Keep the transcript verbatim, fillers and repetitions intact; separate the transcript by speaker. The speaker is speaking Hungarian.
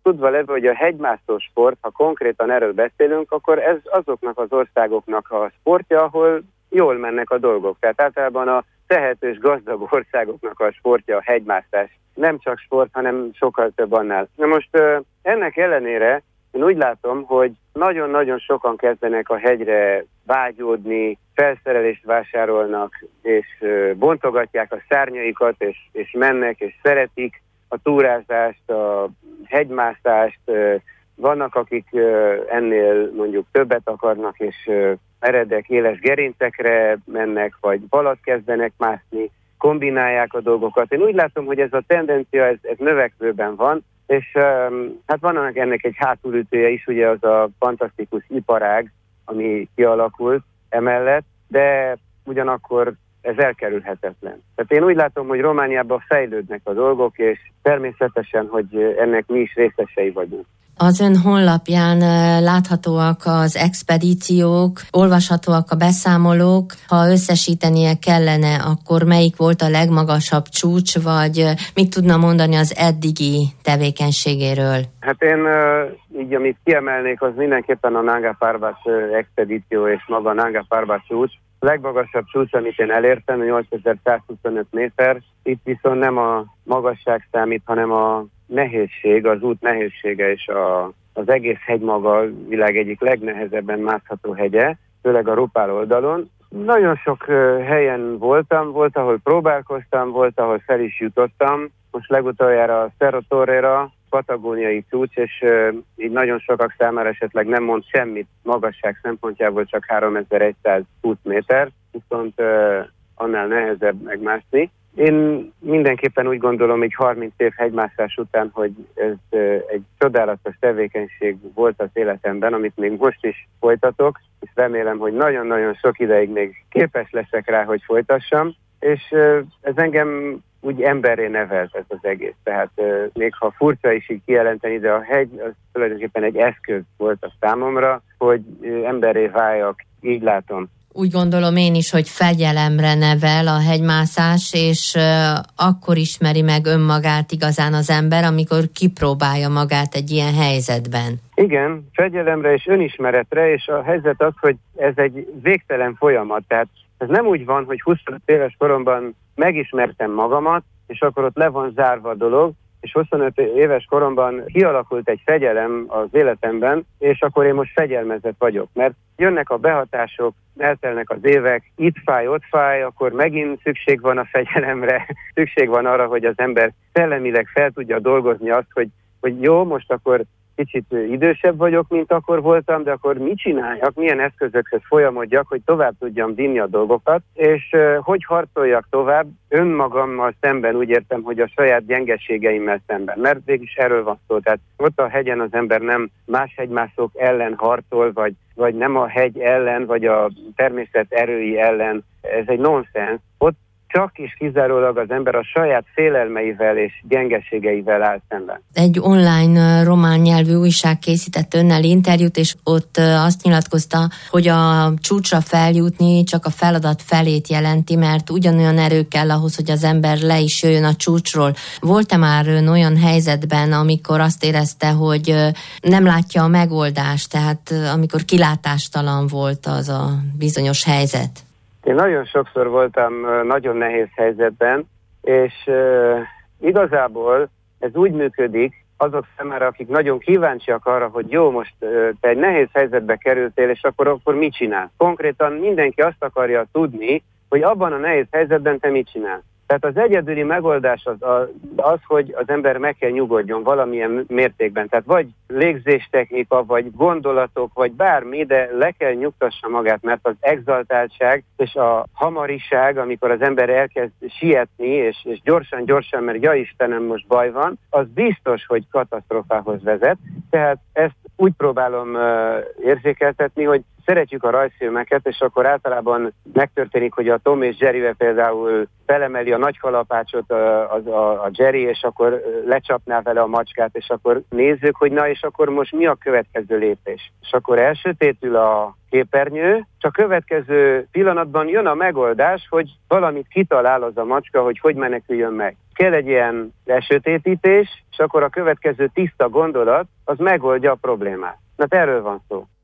Speaker 1: tudva levő, hogy a hegymászó sport, ha konkrétan erről beszélünk, akkor ez azoknak az országoknak a sportja, ahol jól mennek a dolgok. Tehát általában a tehetős, gazdag országoknak a sportja a hegymászás. Nem csak sport, hanem sokkal több annál. Na most ennek ellenére én úgy látom, hogy nagyon-nagyon sokan kezdenek a hegyre vágyódni, felszerelést vásárolnak, és bontogatják a szárnyaikat, és, és mennek, és szeretik a túrázást, a hegymászást. Vannak, akik ennél mondjuk többet akarnak, és meredek, éles gerincekre mennek, vagy valat kezdenek mászni, kombinálják a dolgokat. Én úgy látom, hogy ez a tendencia, ez, ez növekvőben van, és um, hát van ennek egy hátulütője is, ugye az a fantasztikus iparág, ami kialakult emellett, de ugyanakkor ez elkerülhetetlen. Tehát én úgy látom, hogy Romániában fejlődnek a dolgok, és természetesen, hogy ennek mi is részesei vagyunk.
Speaker 2: Az ön honlapján láthatóak az expedíciók, olvashatóak a beszámolók. Ha összesítenie kellene, akkor melyik volt a legmagasabb csúcs, vagy mit tudna mondani az eddigi tevékenységéről? Hát én így, amit kiemelnék, az mindenképpen a Nanga Parbat expedíció és maga a Nanga Parbat csúcs. A legmagasabb csúcs, amit én elértem, nyolcezer-százhuszonöt méter. Itt viszont nem a magasság számít, hanem a nehézség, az út nehézsége, és a, az egész hegy maga a világ egyik legnehezebben mászható hegye, főleg a Rupál oldalon. Nagyon sok uh, helyen voltam, volt, ahol próbálkoztam, volt, ahol fel is jutottam. Most legutoljára a Cerro Torrera, patagóniai csúcs, és uh, így nagyon sokak számára esetleg nem mond semmit magasság szempontjából, csak háromezer-száz-húsz méter, viszont uh, annál nehezebb megmászni. Én mindenképpen úgy gondolom, hogy harminc év hegymászás után, hogy ez egy csodálatos tevékenység volt az életemben, amit még most is folytatok, és remélem, hogy nagyon-nagyon sok ideig még képes leszek rá, hogy folytassam, és ez engem úgy emberré nevelt ez az egész. Tehát még ha furcsa is így kijelenteni, de a hegy az tulajdonképpen egy eszköz volt a számomra, hogy emberré váljak, így látom. Úgy gondolom én is, hogy fegyelemre nevel a hegymászás, és uh, akkor ismeri meg önmagát igazán az ember, amikor kipróbálja magát egy ilyen helyzetben.
Speaker 1: Igen, fegyelemre és önismeretre, és a helyzet az, hogy ez egy végtelen folyamat. Tehát ez nem úgy van, hogy huszonöt éves koromban megismertem magamat, és akkor ott le van zárva a dolog, és huszonöt éves koromban kialakult egy fegyelem az életemben, és akkor én most fegyelmezett vagyok, mert jönnek a behatások, eltelnek az évek, itt fáj, ott fáj, akkor megint szükség van a fegyelemre, szükség van arra, hogy az ember szellemileg fel tudja dolgozni azt, hogy, hogy jó, most akkor kicsit idősebb vagyok, mint akkor voltam, de akkor mit csináljak, milyen eszközökhöz folyamodjak, hogy tovább tudjam vinni a dolgokat, és uh, hogy harcoljak tovább önmagammal szemben, úgy értem, hogy a saját gyengeségeimmel szemben, mert végülis erről van szó. Tehát ott a hegyen az ember nem más hegymászók ellen harcol, vagy, vagy nem a hegy ellen, vagy a természet erői ellen, ez egy nonsens. Ott csak és kizárólag az ember a saját félelmeivel és gyengeségeivel áll szemben.
Speaker 2: Egy online román nyelvű újság készített önnel interjút, és ott azt nyilatkozta, hogy a csúcsra feljutni csak a feladat felét jelenti, mert ugyanolyan erő kell ahhoz, hogy az ember le is jöjjön a csúcsról. Volt-e már ön olyan helyzetben, amikor azt érezte, hogy nem látja a megoldást, tehát amikor kilátástalan volt az a bizonyos helyzet?
Speaker 1: Én nagyon sokszor voltam nagyon nehéz helyzetben, és uh, igazából ez úgy működik azok számára, akik nagyon kíváncsiak arra, hogy jó, most uh, te egy nehéz helyzetbe kerültél, és akkor, akkor mit csinálsz? Konkrétan mindenki azt akarja tudni, hogy abban a nehéz helyzetben te mit csinálsz. Tehát az egyedüli megoldás az, az, hogy az ember meg kell nyugodjon valamilyen mértékben. Tehát vagy légzéstechnika, vagy gondolatok, vagy bármi, de le kell nyugtassa magát, mert az exaltáltság és a hamariság, amikor az ember elkezd sietni, és, és gyorsan-gyorsan, mert ja Istenem, most baj van, az biztos, hogy katasztrófához vezet. Tehát ezt úgy próbálom uh, érzékeltetni, hogy szeretjük a rajzfilmeket, és akkor általában megtörténik, hogy a Tom és Jerryvel például felemeli a nagy kalapácsot a, a, a, a Jerry, és akkor lecsapná vele a macskát, és akkor nézzük, hogy na, és akkor most mi a következő lépés. És akkor elsötétül a képernyő, csak következő pillanatban jön a megoldás, hogy valamit kitalál az a macska, hogy hogy meneküljön meg. Kell egy ilyen lesötétítés, és akkor a következő tiszta gondolat, az megoldja a problémát. Na, erről van szó.